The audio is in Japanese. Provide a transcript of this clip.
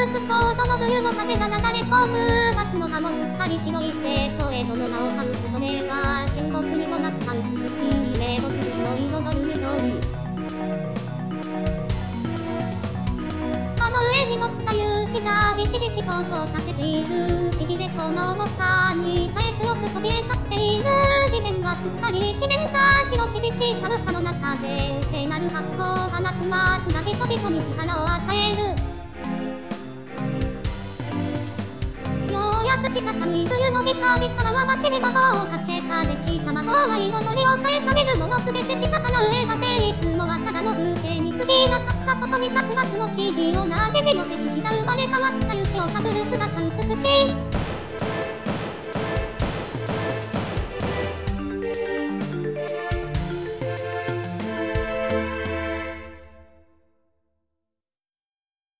くそどの冬の風が流れ込む。松の葉もすっかり白い聖書へその名を冠つそれが天国にもなった美しい名木の彩る緑。その上に乗った夕日がビシビシと音を立てている。ちぎれそうな重さに耐え強くそびえ立っている。地面はすっかり一面真っ白。厳しい寒さの中で聖なる発光を放つ松が人々に力を与える。ようやく来た寒い冬の日、神様は街に魔法をかけた。できた魔法は祈りを返されるものすべてしたから上がていつもはただの風景に過ぎなかった。外に立つ松の木々をなでての景色が生まれ変わった。雪をかぶる姿美しい。